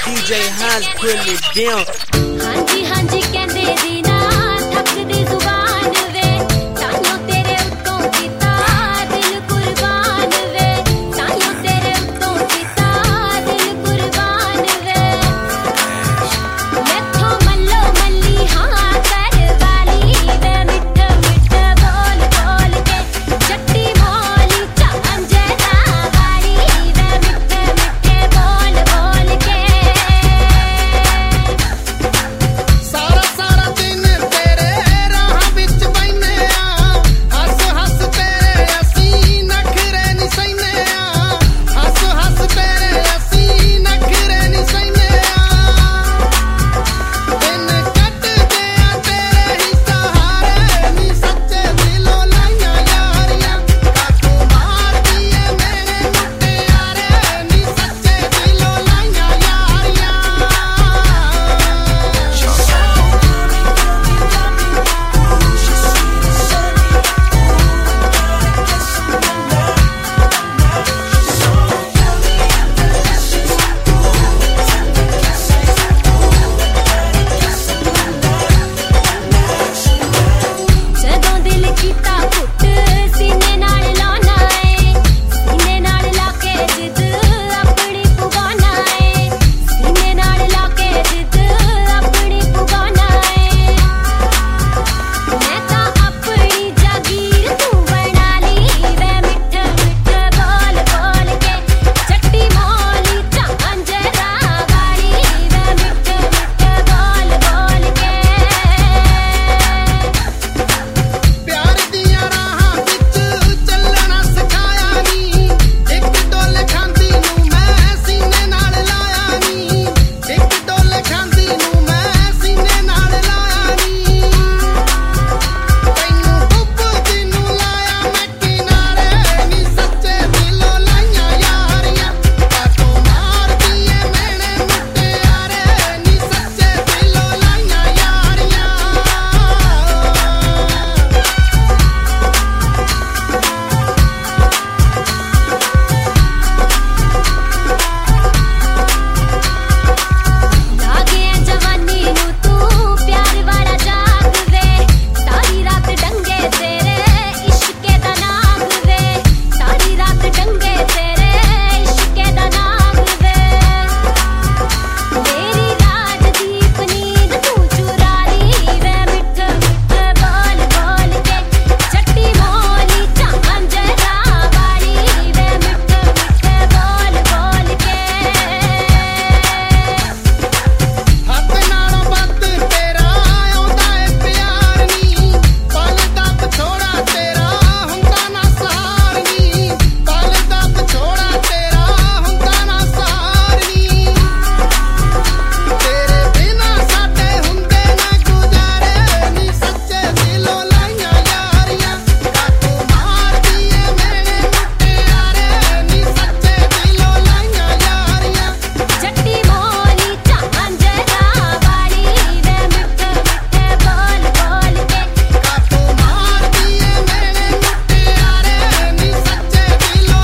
DJ Hans putting it down. ਹਾਂਜੀ ਹਾਂਜੀ ਕਹਿੰਦੇ ਦੀ ਨਾ ਥੱਕਦੀ ਜ਼ੁਬਾਨ ਵੇ ਤਾਈਓ ਤੇਰੇ ਉੱਤੋਂ ਕੀਤਾ ਦਿਲ ਕੁਰਬਾਨ ਵੇ ਤਾਈਓ ਤੇਰੇ ਉੱਤੋਂ ਕੀਤਾ ਦਿਲ ਕੁਰਬਾਨ ਵੇ ਮੈਥੋਂ ਮੱਲੋ ਮੱਲੀ ਹਾਂ ਕਰ ਵਾਲੀ ਵੇ ਮਿੱਠ ਮਿੱਠ ਬੋਲ ਬੋਲ ਕੇ ਜੱਟੀ ਮੋਲੀ ਚਾਂਜਰਾ ਵਾਲੀ ਵੇ ਮਿੱਠ ਮਿੱਠੇ ਬੋਲ ਬੋਲ ਕੇ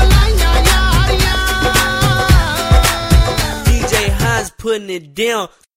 Putting it down.